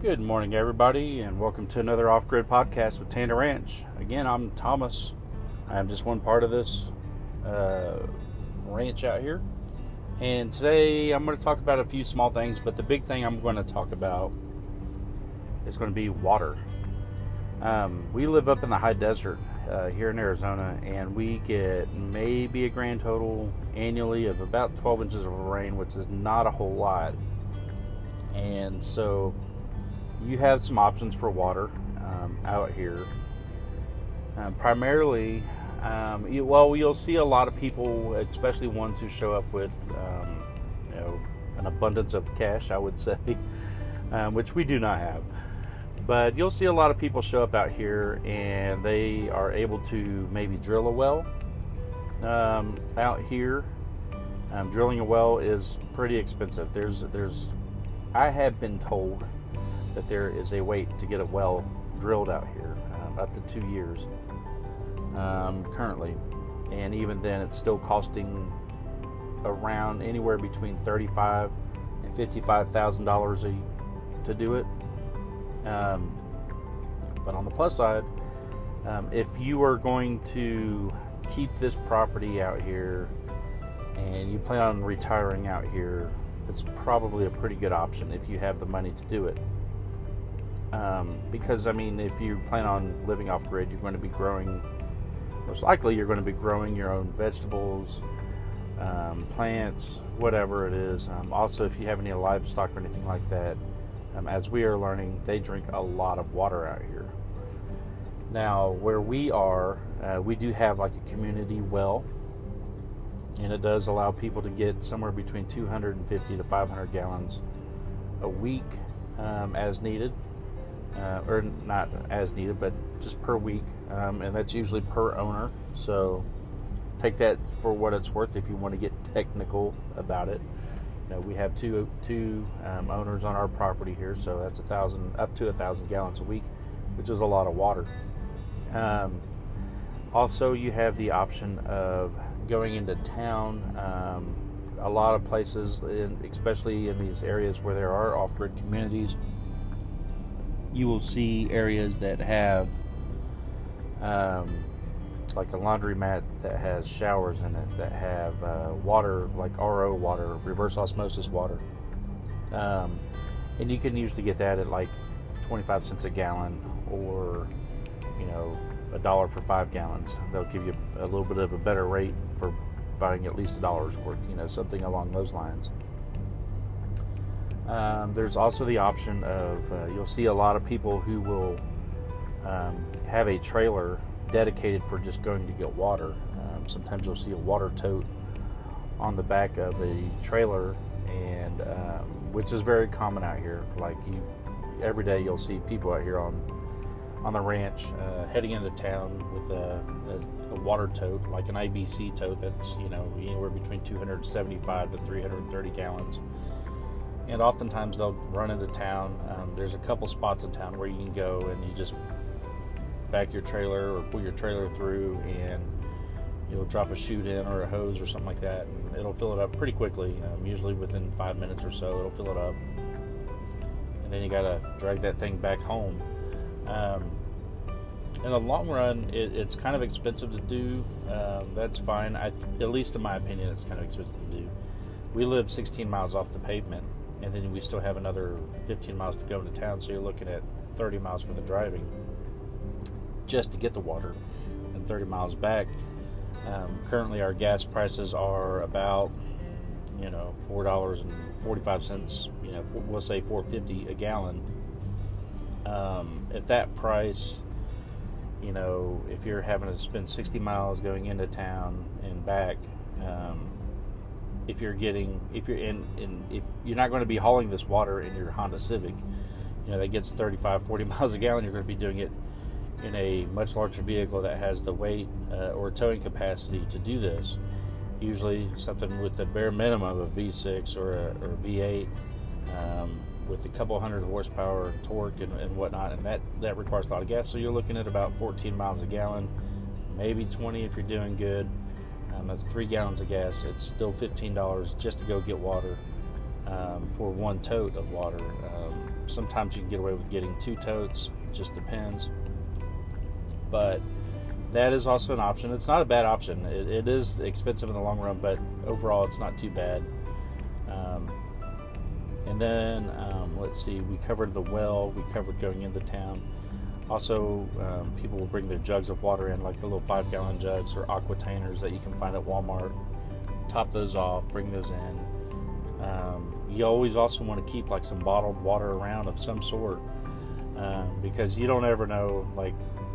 Good morning, everybody, and welcome to another Off-Grid podcast with Tanner Ranch. Again, I'm Thomas. I'm just one part of this ranch out here. And today I'm going to talk about a few small things, but the big thing I'm going to talk about is going to be water. We live up in the high desert here in Arizona, and we get maybe a grand total annually of about 12 inches of rain, which is not a whole lot. And so you have some options for water out here. Primarily, you'll see a lot of people, especially ones who show up with an abundance of cash, I would say, which we do not have. But you'll see a lot of people show up out here and they are able to maybe drill a well out here. Drilling a well is pretty expensive. I have been told that there is a wait to get a well drilled out here, up to 2 years currently, and even then it's still costing around anywhere between $35,000 and $55,000 to do it. But on the plus side, if you are going to keep this property out here and you plan on retiring out here, it's probably a pretty good option if you have the money to do it. Because, if you plan on living off grid, you're going to be growing, most likely you're going to be growing your own vegetables, plants, whatever it is. Also, if you have any livestock or anything like that, as we are learning, they drink a lot of water out here. Now, where we are, we do have like a community well, and it does allow people to get somewhere between 250 to 500 gallons a week as needed. Or not as needed, but just per week, and that's usually per owner. So take that for what it's worth if you want to get technical about it. We have two owners on our property here, so that's up to 1,000 gallons a week, which is a lot of water. Also, you have the option of going into town. A lot of places, especially in these areas where there are off-grid communities, you will see areas that have like a laundromat that has showers in it, that have water, like RO water, reverse osmosis water. And you can usually get that at like 25 cents a gallon, or $1 for 5 gallons. They'll give you a little bit of a better rate for buying at least $1 worth, something along those lines. There's also the option of, you'll see a lot of people who will have a trailer dedicated for just going to get water. Sometimes you'll see a water tote on the back of a trailer, and which is very common out here. Every day you'll see people out here on the ranch heading into town with a water tote, like an IBC tote that's anywhere between 275 to 330 gallons. And oftentimes they'll run into town. There's a couple spots in town where you can go and you just back your trailer or pull your trailer through, and you'll drop a chute in or a hose or something like that, and it'll fill it up pretty quickly. Usually within 5 minutes or so, it'll fill it up. And then you gotta drag that thing back home. In the long run, it's kind of expensive to do. That's fine. At least in my opinion, it's kind of expensive to do. We live 16 miles off the pavement, and then we still have another 15 miles to go into town, so you're looking at 30 miles worth of driving just to get the water, and 30 miles back. Currently our gas prices are about $4.45, we'll say $4.50 a gallon. At that price, if you're having to spend 60 miles going into town and back, if you're not going to be hauling this water in your Honda Civic, that gets 35, 40 miles a gallon, you're going to be doing it in a much larger vehicle that has the weight or towing capacity to do this. Usually something with the bare minimum of V6 or a V8 with a couple hundred horsepower and torque and whatnot, and that requires a lot of gas. So you're looking at about 14 miles a gallon, maybe 20 if you're doing good. That's 3 gallons of gas. It's still $15 just to go get water for one tote of water. Sometimes you can get away with getting 2 totes, just depends. But that is also an option. It's not a bad option. It is expensive in the long run, but overall it's not too bad. And then, let's see, we covered the well, we covered going into town. Also, people will bring their jugs of water in, like the little 5-gallon jugs or aquatainers that you can find at Walmart. Top those off, bring those in. You always also want to keep like some bottled water around of some sort, because you don't ever know, like,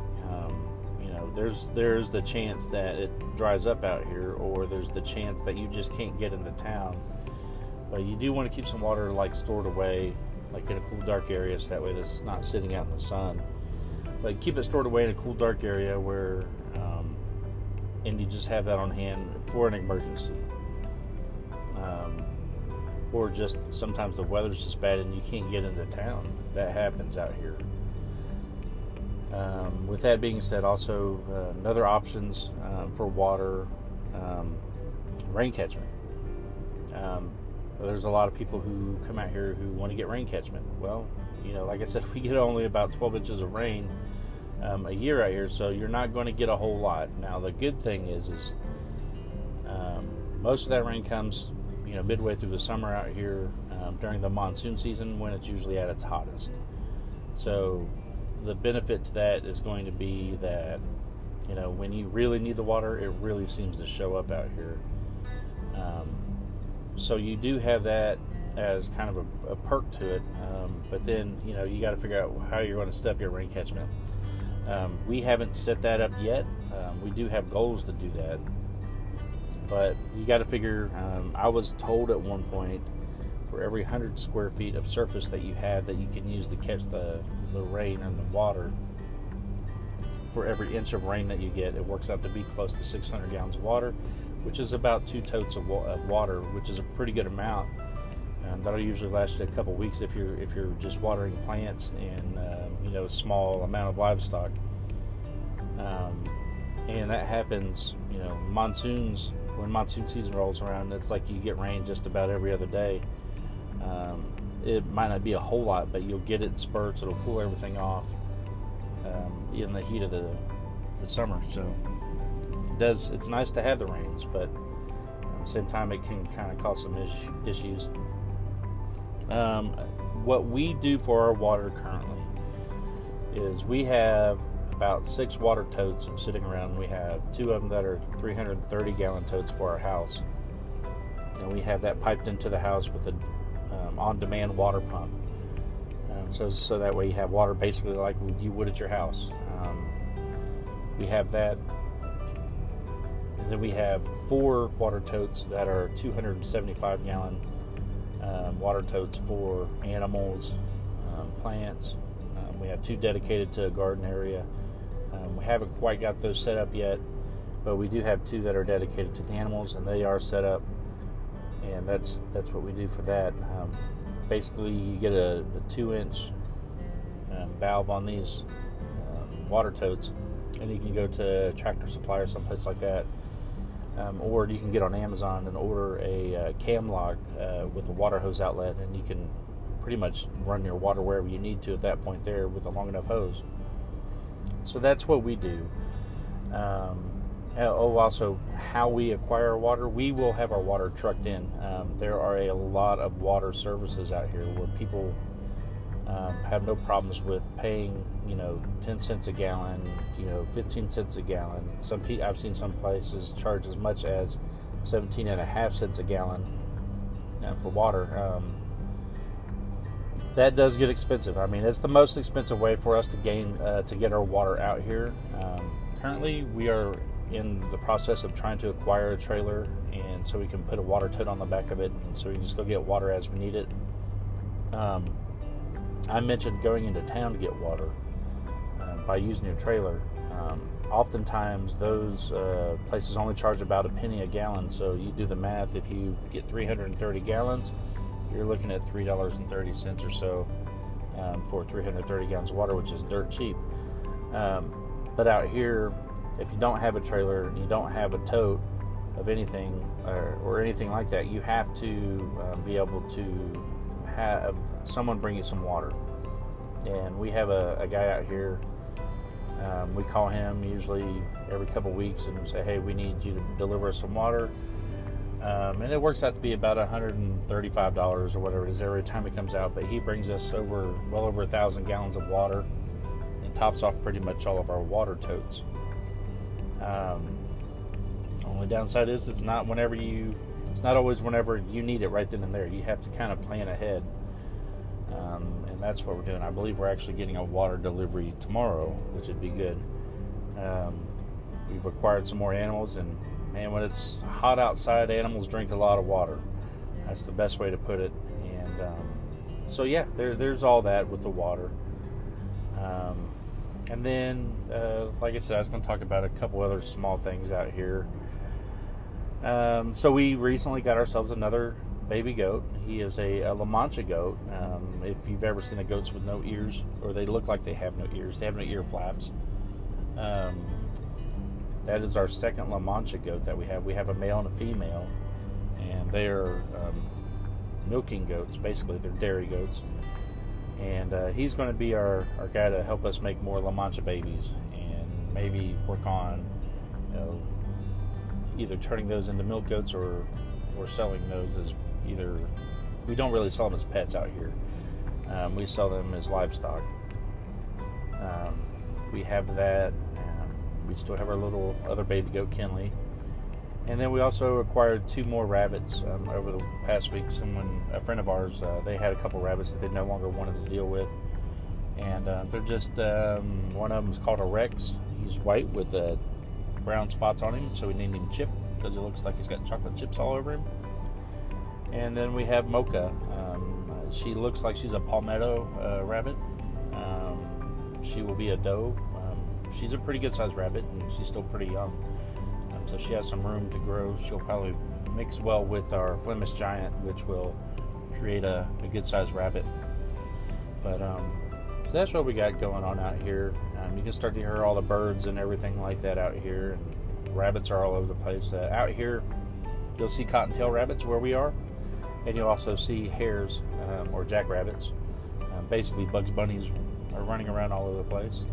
there's the chance that it dries up out here, or there's the chance that you just can't get into town. But you do want to keep some water like stored away, like in a cool, dark area, so that way it's not sitting out in the sun. But keep it stored away in a cool, dark area where, and you just have that on hand for an emergency. Or just sometimes the weather's just bad and you can't get into town. That happens out here. With that being said, also another options for water, rain catchment. There's a lot of people who come out here who want to get rain catchment. Well, like I said, we get only about 12 inches of rain a year out here, so you're not going to get a whole lot. Now, the good thing is most of that rain comes, midway through the summer out here during the monsoon season, when it's usually at its hottest. So the benefit to that is going to be that, when you really need the water, it really seems to show up out here. So you do have that as kind of a perk to it, but then, you got to figure out how you're going to set up your rain catchment. We haven't set that up yet. We do have goals to do that, but you got to figure, I was told at one point, for every 100 square feet of surface that you have that you can use to catch the rain and the water, for every inch of rain that you get, it works out to be close to 600 gallons of water, which is about 2 totes of water, which is a pretty good amount. That'll usually last you a couple weeks if you're just watering plants and a small amount of livestock. And that happens, monsoons, when monsoon season rolls around, it's like you get rain just about every other day. It might not be a whole lot, but you'll get it in spurts. It'll cool everything off in the heat of the summer. So it's nice to have the rains, but at the same time it can kind of cause some issues. What we do for our water currently is we have about 6 water totes sitting around. We have 2 of them that are 330 gallon totes for our house, and we have that piped into the house with a on-demand water pump, so that way you have water basically like you would at your house. We have that, and then we have 4 water totes that are 275 gallon water totes for animals, plants. We have 2 dedicated to a garden area. We haven't quite got those set up yet, but we do have 2 that are dedicated to the animals, and they are set up, and that's what we do for that. Basically, you get a 2-inch valve on these water totes, and you can go to Tractor Supply or someplace like that, or you can get on Amazon and order a cam lock with a water hose outlet, and you can pretty much run your water wherever you need to at that point there with a long enough hose. So that's what we do. Also, how we acquire our water, we will have our water trucked in. There are a lot of water services out here where people have no problems with paying, 10 cents a gallon, 15 cents a gallon. I've seen some places charge as much as 17.5 cents a gallon for water. That does get expensive. I mean, it's the most expensive way for us to get our water out here. Currently, we are in the process of trying to acquire a trailer, and so we can put a water tote on the back of it, and so we can just go get water as we need it. I mentioned going into town to get water by using your trailer. Oftentimes, those places only charge about $0.01 a gallon, so you do the math. If you get 330 gallons, you're looking at $3.30 or so for 330 gallons of water, which is dirt cheap. But out here, if you don't have a trailer and you don't have a tote of anything or anything like that, you have to be able to have someone bring you some water. And we have a guy out here. We call him usually every couple weeks and say, hey, we need you to deliver us some water. And it works out to be about $135 or whatever it is every time he comes out. But he brings us well over 1,000 gallons of water and tops off pretty much all of our water totes. Only downside is it's not always whenever you need it right then and there. You have to kind of plan ahead. And that's what we're doing. I believe we're actually getting a water delivery tomorrow, which would be good. We've acquired some more animals, and man, when it's hot outside, animals drink a lot of water. That's the best way to put it. And so yeah, there's all that with the water. And then, like I said, I was going to talk about a couple other small things out here. So we recently got ourselves another baby goat. He is a La Mancha goat. If you've ever seen the goats with no ears, or they look like they have no ears, they have no ear flaps. That is our second La Mancha goat that we have. We have a male and a female, and they are milking goats. Basically, they're dairy goats. And he's going to be our guy to help us make more La Mancha babies, and maybe work on, either turning those into milk goats or selling those as either. We don't really sell them as pets out here. We sell them as livestock. We have that. We still have our little other baby goat, Kinley. And then we also acquired 2 more rabbits over the past week. A friend of ours, they had a couple rabbits that they no longer wanted to deal with. And they're just, one of them is called a Rex. He's white with brown spots on him, so we named him Chip because it looks like he's got chocolate chips all over him. And then we have Mocha. She looks like she's a palmetto rabbit. She will be a doe. She's a pretty good sized rabbit, and she's still pretty young. So she has some room to grow. She'll probably mix well with our Flemish Giant, which will create a good sized rabbit. But so that's what we got going on out here. You can start to hear all the birds and everything like that out here. And rabbits are all over the place. Out here, you'll see cottontail rabbits where we are. And you'll also see hares or jackrabbits. Basically, Bugs Bunnies are running around all over the place.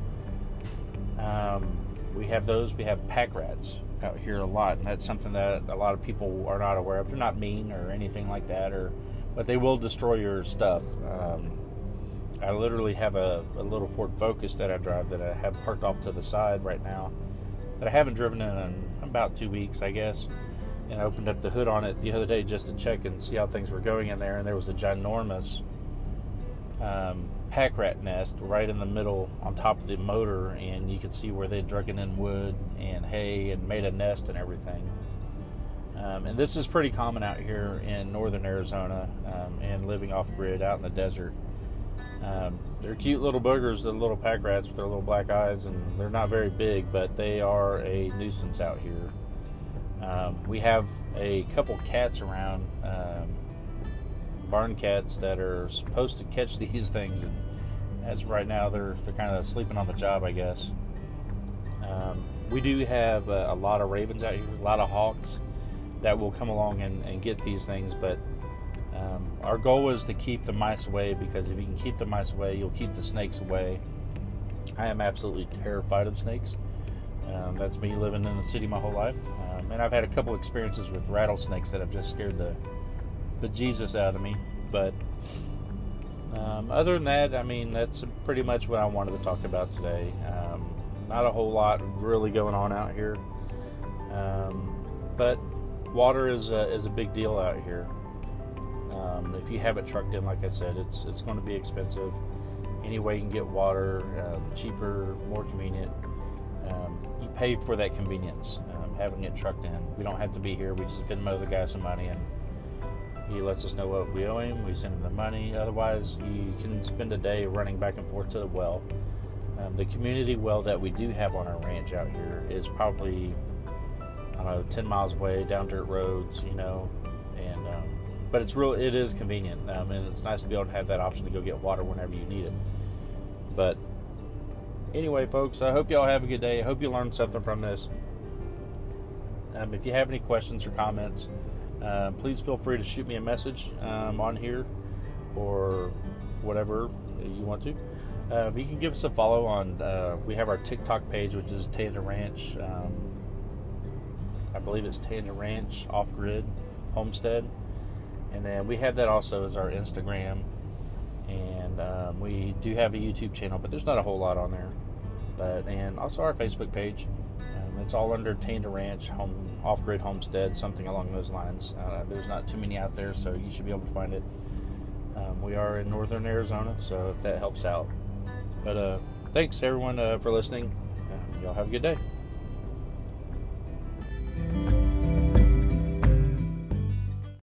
We have those. We have pack rats out here a lot, and that's something that a lot of people are not aware of. They're not mean or anything like that, but they will destroy your stuff. I literally have a little Ford Focus that I drive that I have parked off to the side right now that I haven't driven in about 2 weeks, I guess. And I opened up the hood on it the other day just to check and see how things were going in there, and there was a ginormous pack rat nest right in the middle on top of the motor, and you could see where they'd drug in wood and hay and made a nest and everything. And this is pretty common out here in northern Arizona, and living off grid out in the desert. They're cute little boogers, the little pack rats with their little black eyes, and they're not very big, but they are a nuisance out here. We have a couple cats around, barn cats that are supposed to catch these things, and as of right now they're kind of sleeping on the job, I guess. We do have a lot of ravens out here, a lot of hawks that will come along and get these things, but our goal is to keep the mice away, because if you can keep the mice away, you'll keep the snakes away. I am absolutely terrified of snakes. That's me living in the city my whole life, and I've had a couple experiences with rattlesnakes that have just scared the Jesus out of me. But other than that, I mean, that's pretty much what I wanted to talk about today. Not a whole lot really going on out here, but water is a big deal out here. If you have it trucked in, like I said, it's going to be expensive. Any way you can get water, cheaper, more convenient, you pay for that convenience, having it trucked in. We don't have to be here. We just Venmo the guy some money, and he lets us know what we owe him. We send him the money. Otherwise, you can spend a day running back and forth to the well. The community well that we do have on our ranch out here is probably, 10 miles away, down dirt roads, and but it is convenient, and it's nice to be able to have that option to go get water whenever you need it. But anyway, folks, I hope y'all have a good day. I hope you learned something from this. If you have any questions or comments, please feel free to shoot me a message on here, or whatever you want to. You can give us a follow on, we have our TikTok page, which is Tandem Ranch. I believe it's Tandem Ranch Off-Grid Homestead. And then we have that also as our Instagram. And we do have a YouTube channel, but there's not a whole lot on there. And also our Facebook page. It's all under Tandem Ranch Off-Grid Homestead, something along those lines. There's not too many out there, so you should be able to find it. We are in northern Arizona, so if that helps out. But thanks, everyone, for listening. Y'all have a good day.